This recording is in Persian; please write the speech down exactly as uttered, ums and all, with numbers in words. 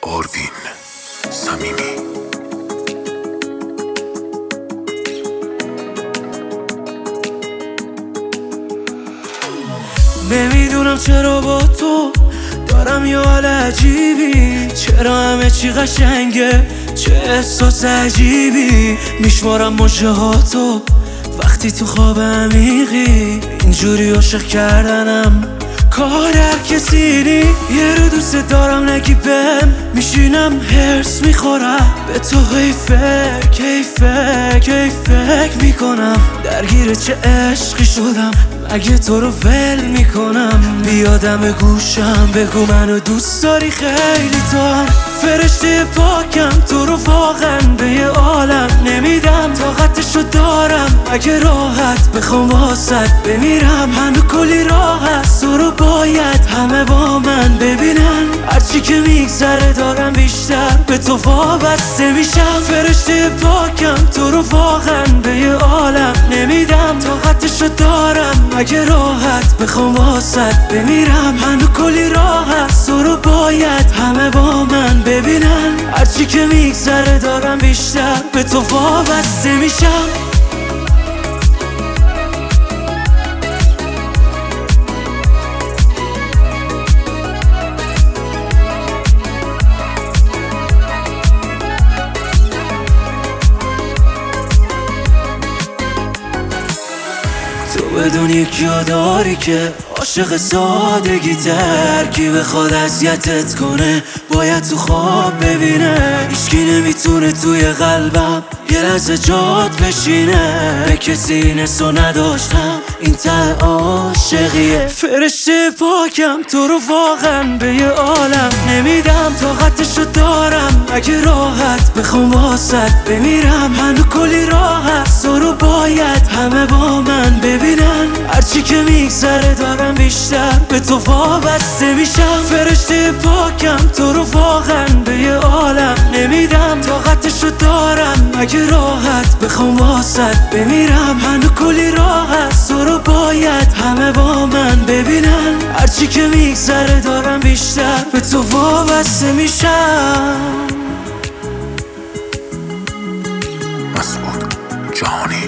آروین صمیمی. نمیدونم چرا با تو دارم یه حال عجیبی، چرا همه چی قشنگه، چه احساس عجیبی. میشمارم مژه هاتو وقتی تو خواب عمیقی، اینجوری عاشق کردنم کار هر کسی نی. یه رو دوست دارم نگی بهم، میشینم هرس میخورم به تو، هی فکر هی فکر هی فکر میکنم درگیر چه عشقی شدم، مگه تو رو ول میکنم. بیادم گوشم بگو منو دوست داری خیلی، تو هم فرشته پاکم، تو رو واقعا به یه عالم نمیدم، طاقتشو دارم اگه راحت بخوام واسط بمیرم. هنو کلی راه هست تو رو باید همه با من ببینن، هرچی که میگذره دارم بیشتر به تو وابسته میشم. فرشته پاکم، تو رو واقعا به یه عالم نمیدم، طاقتشو دارم اگه راحت بخوام واسط بمیرم. هنو کلی راه هست تو رو باید همه با من ببینن، هرچی که میگذره دارم بیشتر به تو وابسته میشم. تو بدون یکی داری که عاشق سادگی تر، کی بخواد اذیتت کنه باید تو خواب ببینه. هیچکی نمیتونه توی قلبم یه لحظه جات بشینه، به کسی نسو نداشتم این ته عاشقیه. فرشته پاکم، تو رو واقعا به یه عالم نمیدم، طاقتشو دارم اگه راحت بخوام واسط بمیرم. هنو کلی راه هست تو رو باید همه با من ببینن، هرچی که میگذره دارم بیشتر به تو وابسته میشم. فرشته پاکم، تو رو واقعا به یه عالم نمیدم، طاقتشو دارم اگه راحت بخوام واسط بمیرم. هنو کلی راه هست تو رو باید همه با من ببینن، هرچی که میگذره دارم بیشتر به تو وابسته میشم. مسعود جهانی.